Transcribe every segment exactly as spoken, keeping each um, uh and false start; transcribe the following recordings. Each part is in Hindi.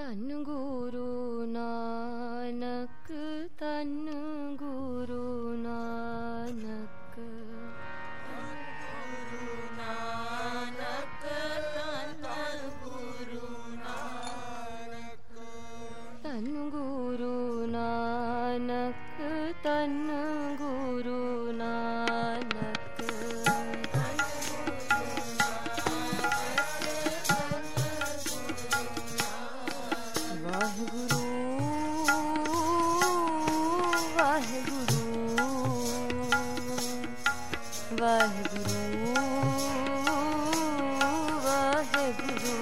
धन गुरु नानक, धन गुरु नानक, गुरु नानक, धन गुरु नानक, धन गुरु नानक, धन गुरु नानक। वाहिगुरु वाहिगुरु वाहिगुरु वाहिगुरु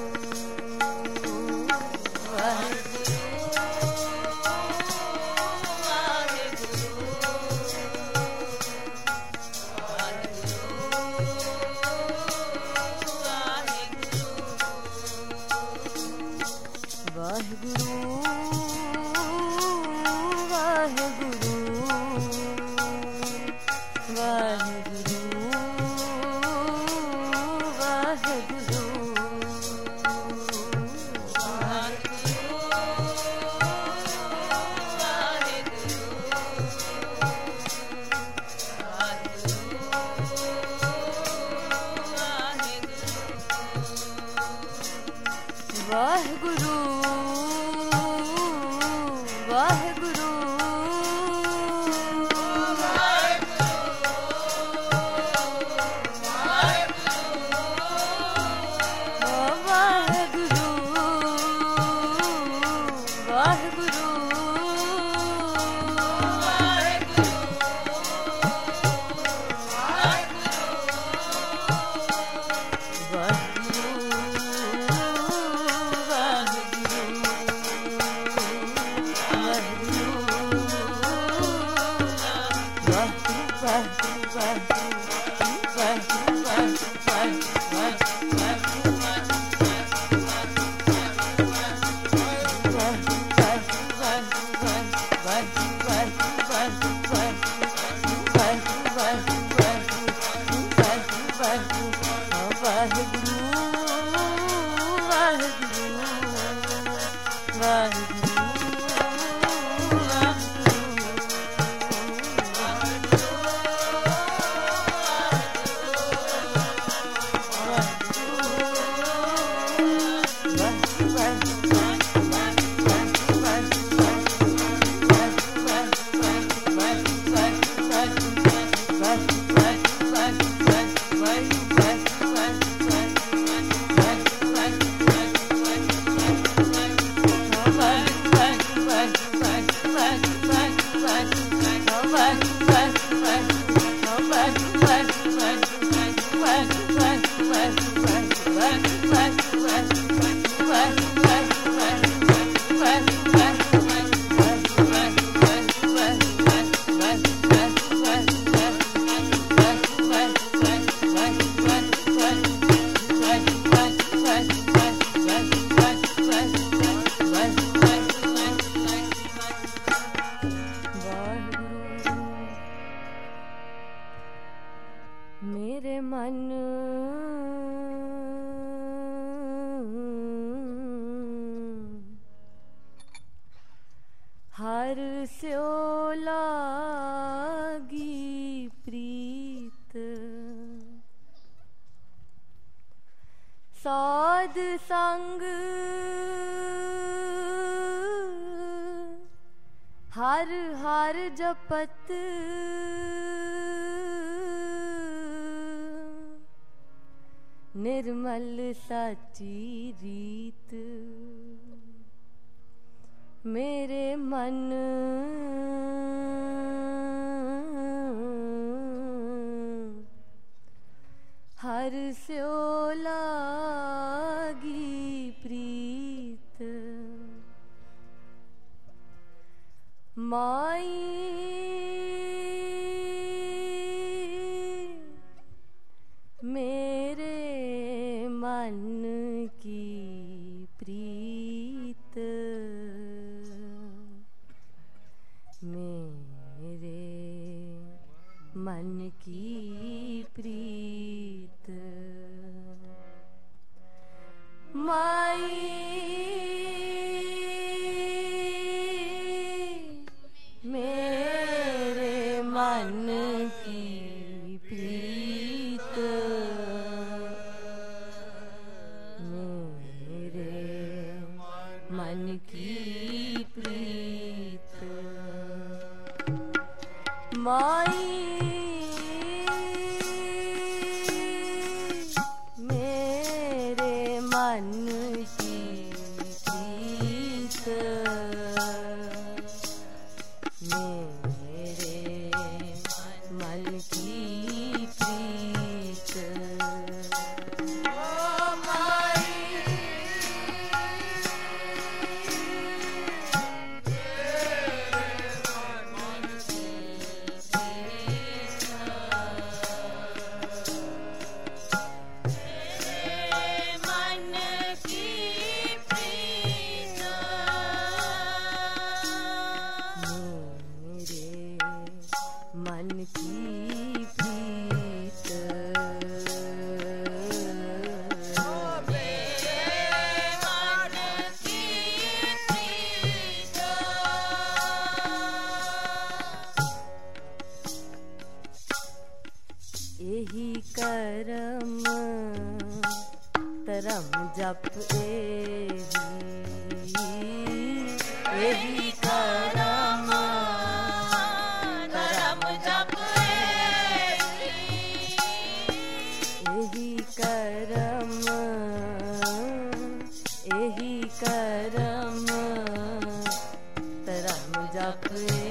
वाहिगुरु वाहिगुरु वाहिगुरु वाहिगुरु वाहिगुरु वाहिगुरु मेरे मन हर स्यो लागी प्रीत, साध संग हर हर जपत, निर्मल साची रीत। मेरे मन हर स्यो लागी प्रीत, माई मेरे मन की प्रीत, मेरे मन की प्रीत, माई मन की प्रीत माई मेरे मन की प्रीत मेरे मन की प्रीत मन की प्रीत यही करम तरम जप एही यही करम यही करम यही करम तरम जप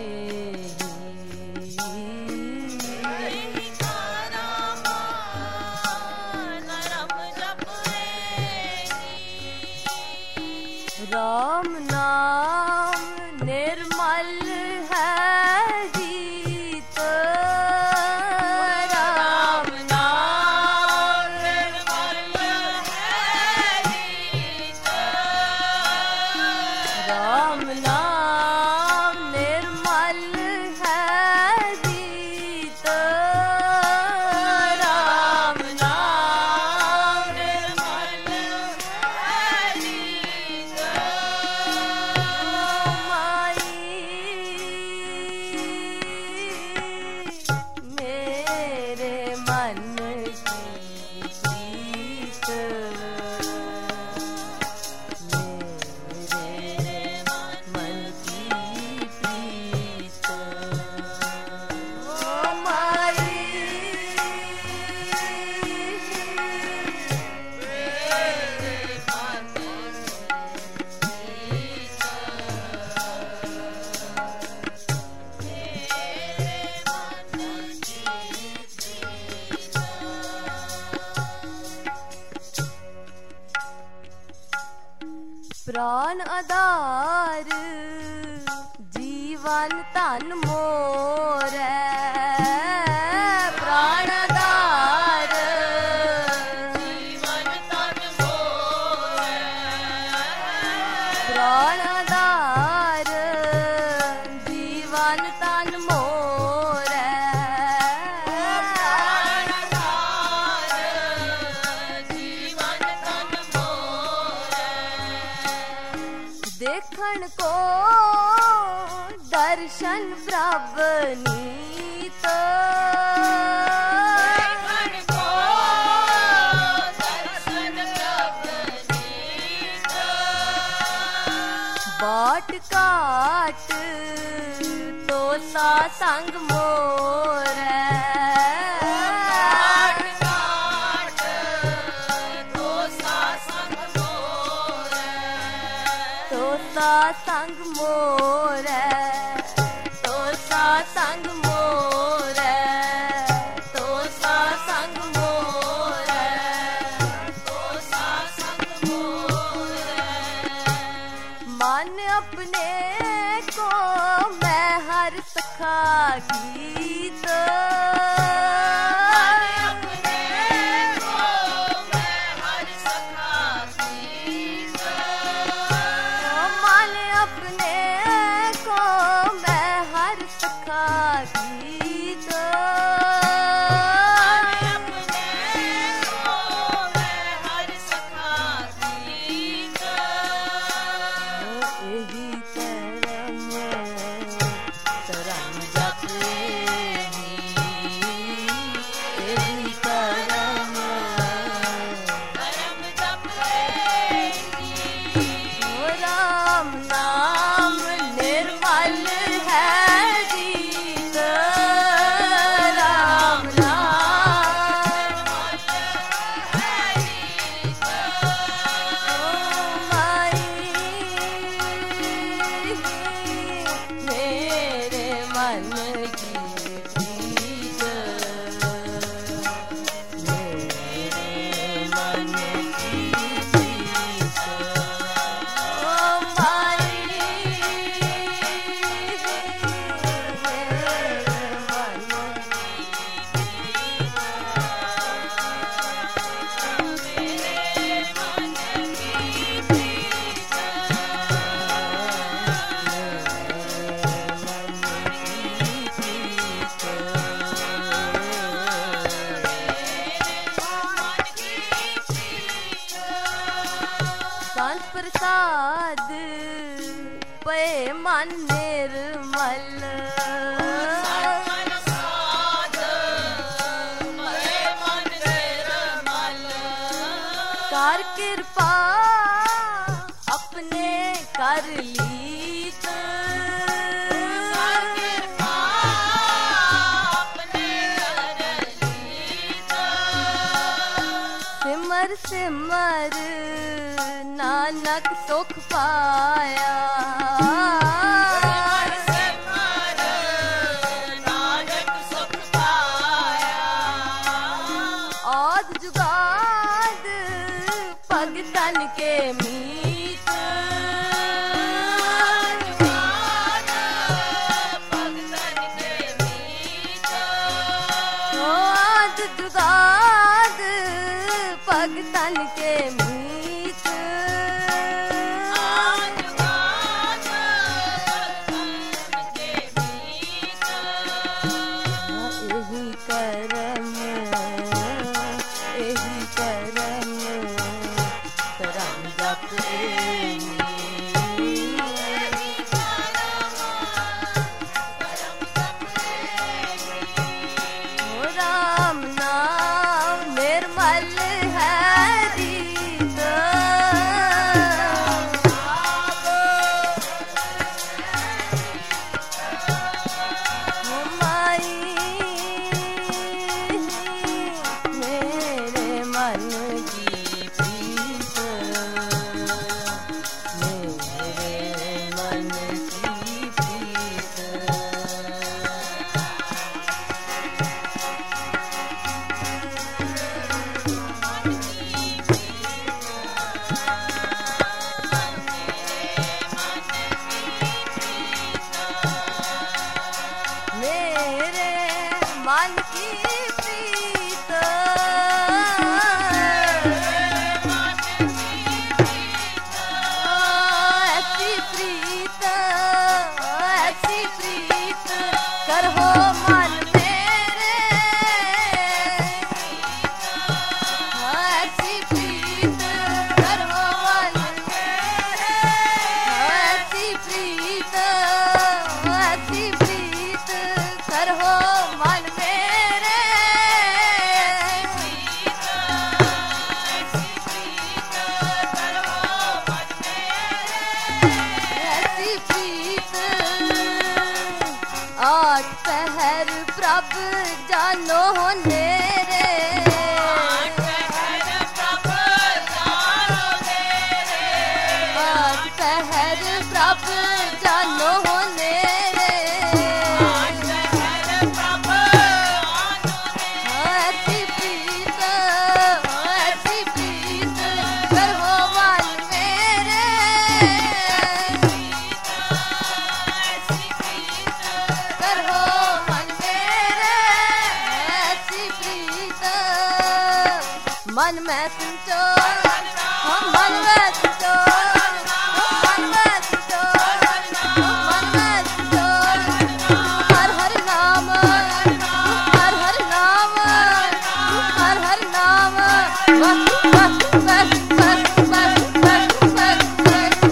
राम नाम निर्मल है गीत राम नाम निर्मल है गीत राम नाम निर्मल है गीत राम नाम निर्मल है गीत माई मेरे मन की प्रीत मेरे मन की प्रीत ओ माई मेरे मन प्राण आधार जीवन तन मोर प्राण आधार जीवन तन मोर प्राण आधार जीवन तन मोर प्राण आधार जीवन तन मोर देखण को दर्शन प्रभ नीत देखण को दर्शन प्रभ नीत बाट काट तो सा संग मोर बाट काट तो सा संग मोर तोता संग मोर तोता संग मोर तोता संग मोर तोता संग मोर मन अपने को मैं हर सखा गीत मन अपने को मैं हर सखा गीत मन अपने को मैं हर सखा गीत अपने को मैं हर सखा गीत यही करम तरम जप दान प्रसाद पे मन निर्मल कर कृपा अपने कर लीत सिमर सिमर नानक सुख पाया आद जुगाद भगतन के मीत आद जुगाद भगतन के मीत एही करम एही करम करम जप राम नाम निर्मल है रीत माई मेरे मन की प्रीत मेरे मन की प्रीत मेरे मन की प्रीत ऐसी प्रीत ऐसी प्रीत करहो मन मेरे ऐसी प्रीत करहो मन मेरे ऐसी प्रीत ऐसी प्रीत करहो मन मेरे ऐसी प्रीत आठ पहर प्रभ जानो नेरे आठ पहर प्रभ जानो नेरे ऐसी प्रीत ऐसी प्रीत करहो मन मेरे करहो मन मेरे ऐसी प्रीत मन में संचोर हम मन में संचोर मन में संचोर मन में संचोर हर हर नाम हर हर नाम हर हर नाम बस बस बस बस बस बस बस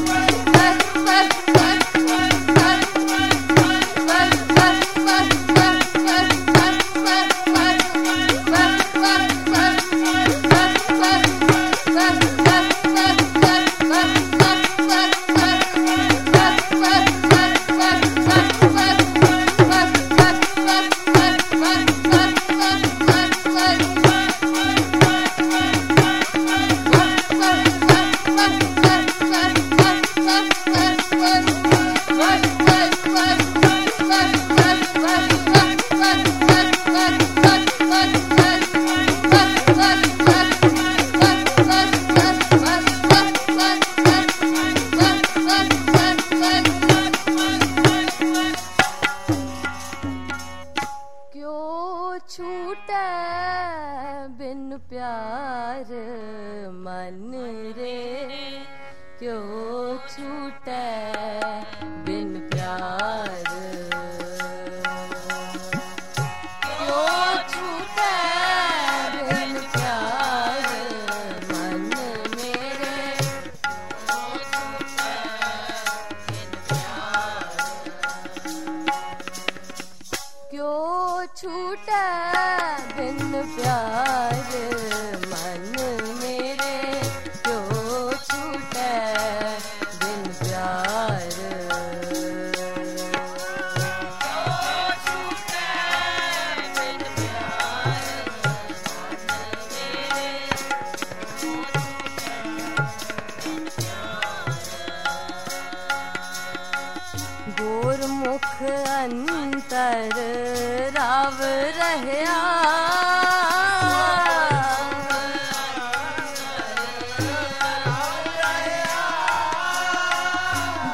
क्यों छूटे बिन प्यार, क्यों छूटे बिन प्यार मन मेरे,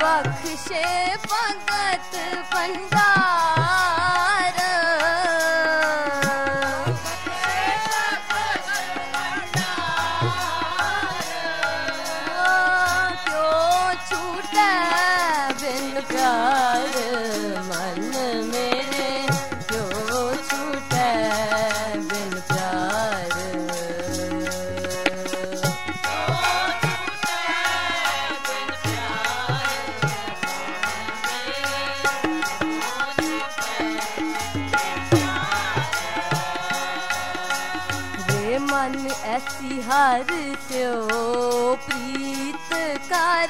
बख्शे भगत भंडार क्यों छूटे बिन प्यार मन मेरे क्यों छूटे बिन प्यार मन ऐसी हार त्यो प्रीत कर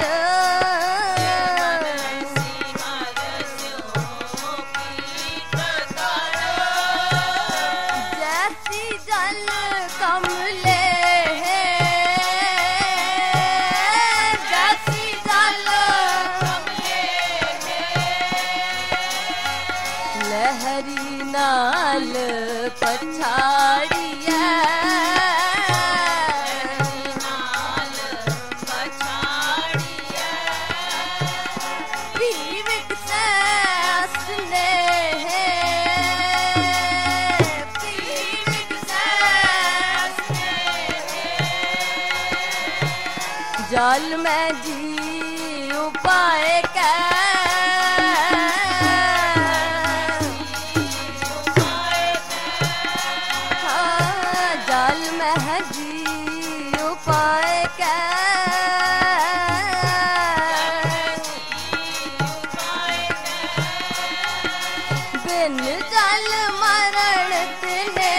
जैसी जल कमले जैसी जल लहरी नाल पछाड़ी जल में जी उपाय कै हाँ, जल में जी उपाय कै बिन जल मरण तिने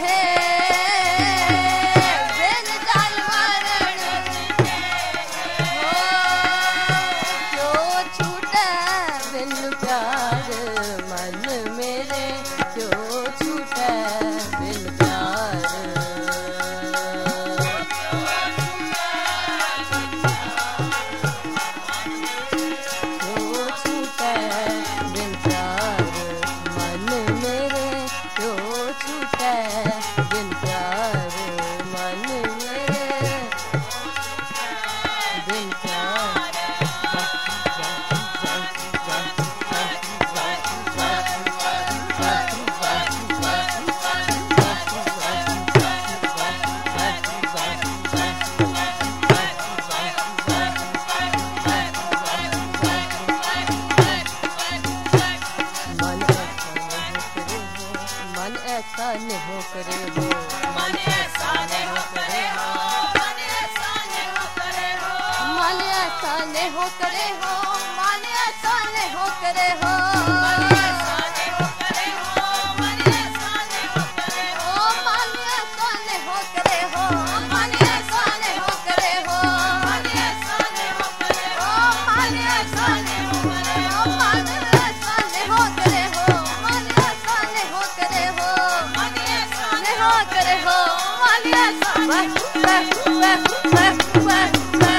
ऐसा नहीं करे हो मन ऐसा नहीं करे हो मन ऐसा नहीं करे हो मन ऐसा नहीं करे हो मन ऐसा नहीं करे हो मन ऐसा नहीं करे हो मन ऐसा नहीं करे हो मन ऐसा नहीं करे हो मन ऐसा नहीं करे हो मन ऐसा नहीं करे हो मन ऐसा नहीं करे हो मन ऐसा नहीं करे हो मन ऐसा नहीं करे हो करे हो मालिया वाह वाह वाह वाह वाह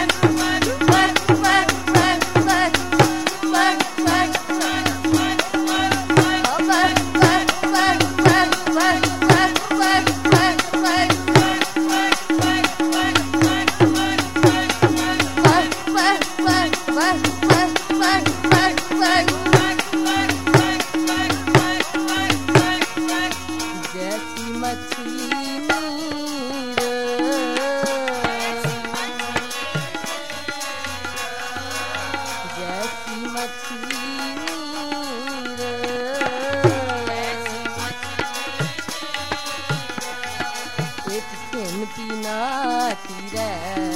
पीना तीरे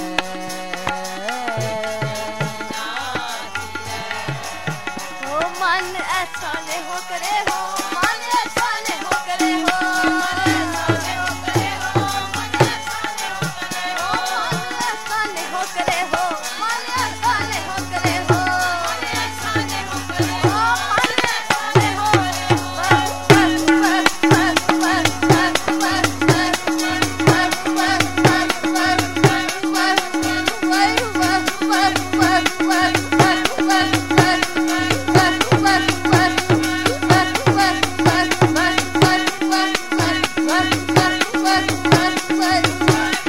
ओ मन ऐसा नहीं हो करे हो मन ऐसा नहीं हो करे हो मन ऐसा नहीं हो करे हो मन ऐसा नहीं हो करे हो मन ऐसा नहीं हो करे हो मन ऐसा नहीं हो करे हो मन ऐसा नहीं हो करे हो मन ऐसा नहीं हो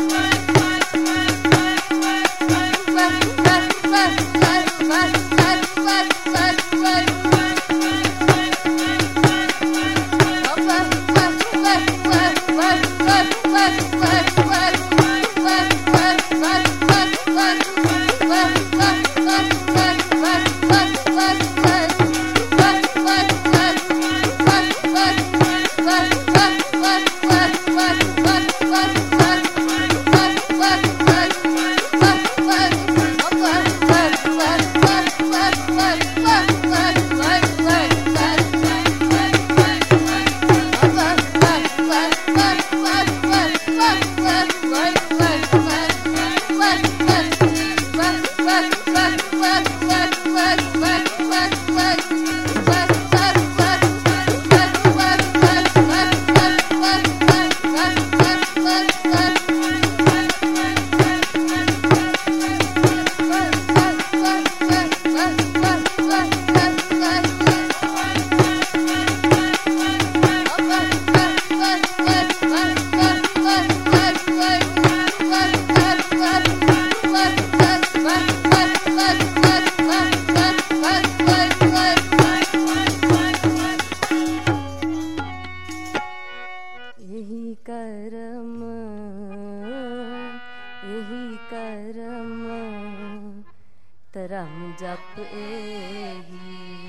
Bye. तरम जप एही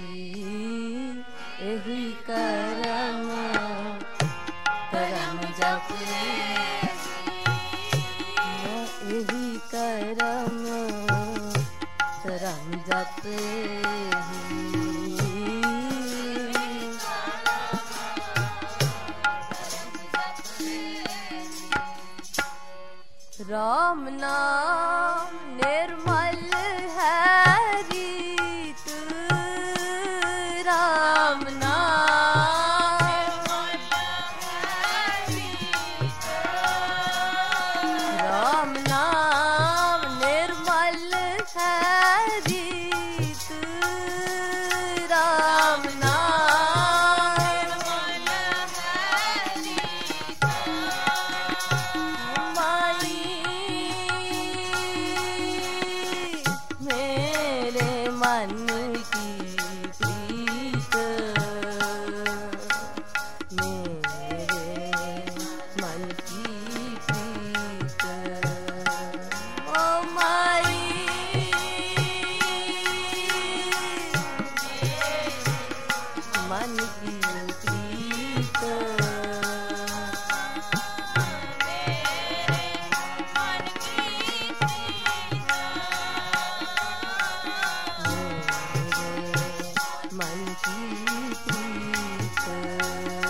एही करम तरम जप एही करम तरम जप राम नाम निर्मल है रीत राम नाम राम नाम निर्मल है रीत राम नाम मेरे मन की प्रीत मेरे मन की प्रीत ओ माई मन की प्रीत मन की प्रीत